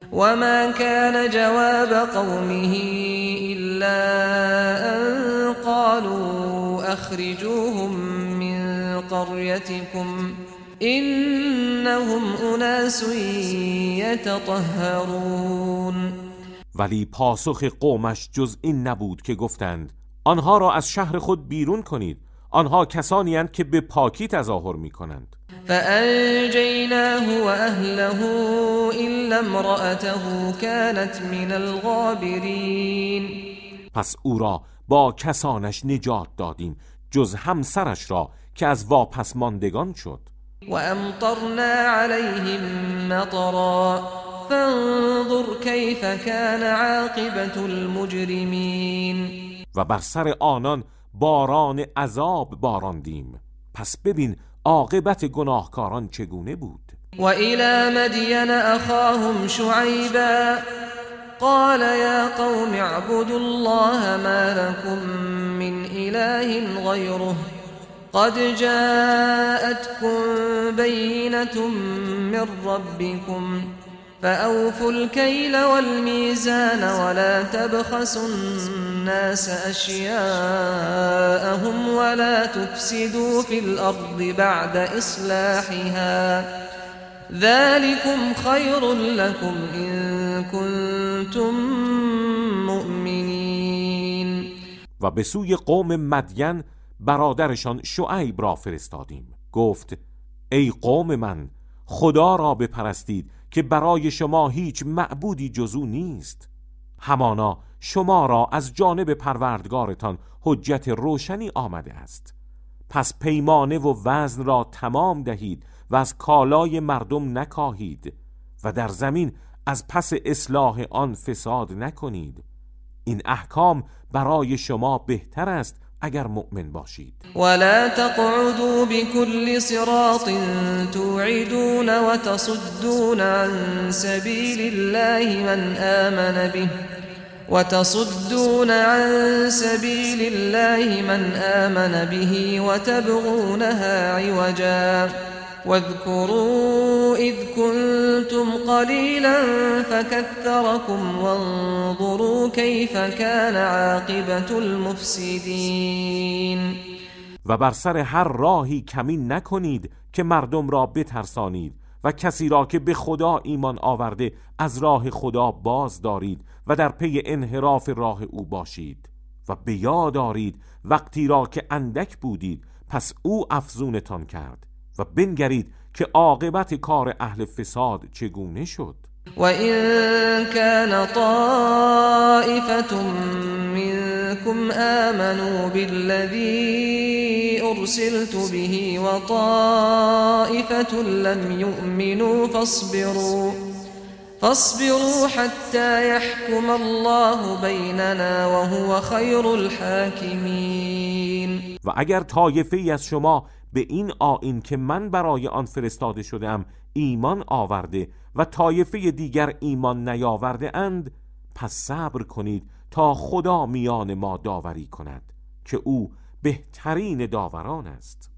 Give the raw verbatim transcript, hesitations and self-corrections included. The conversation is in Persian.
وما كان جواب قومه إلا أن قالوا أخرجوهم من قريتكم إنهم أناس يتطهرون. ولی پاسخ قومش جز این نبود که گفتند آنها را از شهر خود بیرون کنید، آنها کسانی اند که به پاکی تظاهر می کنند. فأنجيناه وأهله إلا امرأته كانت من الغابرين. پس او را با کسانش نجات دادیم جز همسرش را که از واپس ماندگان شد. وأمطرنا عليهم مطرا فانظر كيف كان عاقبة المجرمين. و بر سر آنان باران عذاب باراندیم، پس ببین عاقبت گناهکاران چگونه بود. و الى مدین اخاهم شعیبا قال یا قوم اعبدوا الله ما لكم من اله غیره قد جاءتكم بینة من ربكم فأوفوا الكيل والميزان ولا تبخسوا الناس أشياءهم ولا تفسدوا في الأرض بعد إصلاحها ذلكم خير لكم إن كنتم مؤمنين. و به سوی قوم مدین برادرشان شعیب را فرستادیم. گفت ای قوم من، خدا را بپرستید که برای شما هیچ معبودی جز او نیست. همانا شما را از جانب پروردگارتان حجت روشنی آمده است. پس پیمانه و وزن را تمام دهید و از کالای مردم نکاهید و در زمین از پس اصلاح آن فساد نکنید. این احکام برای شما بهتر است اگر مؤمن باشید. ولا تقعدوا بكل صراط توعدون وتصدون عن سبيل الله من آمن به وتصدون عن سبيل الله من آمن به وتبغونها عوجا واذكروا إذ كنتم قليلا فكثركم وانظروا كيف كان عاقبة المفسدين. و بر سر هر راهی کمین نکنید که مردم را بترسانید و کسی را که به خدا ایمان آورده از راه خدا باز دارید و در پی انحراف راه او باشید. و به یاد دارید وقتی را که اندک بودید پس او افزونتان کرد و بنگرید که عاقبت کار اهل فساد چگونه شد. و این کان طائفة منکم آمنوا بالذی ارسلت به و طائفة لم یؤمنوا فاصبروا فاصبروا حتى يحكم الله بیننا و هو خیر الحاکمین. و اگر طایفه‌ای از شما به این آیین که من برای آن فرستاده شدم ایمان آورده و طایفه دیگر ایمان نیاورده اند، پس صبر کنید تا خدا میان ما داوری کند که او بهترین داوران است.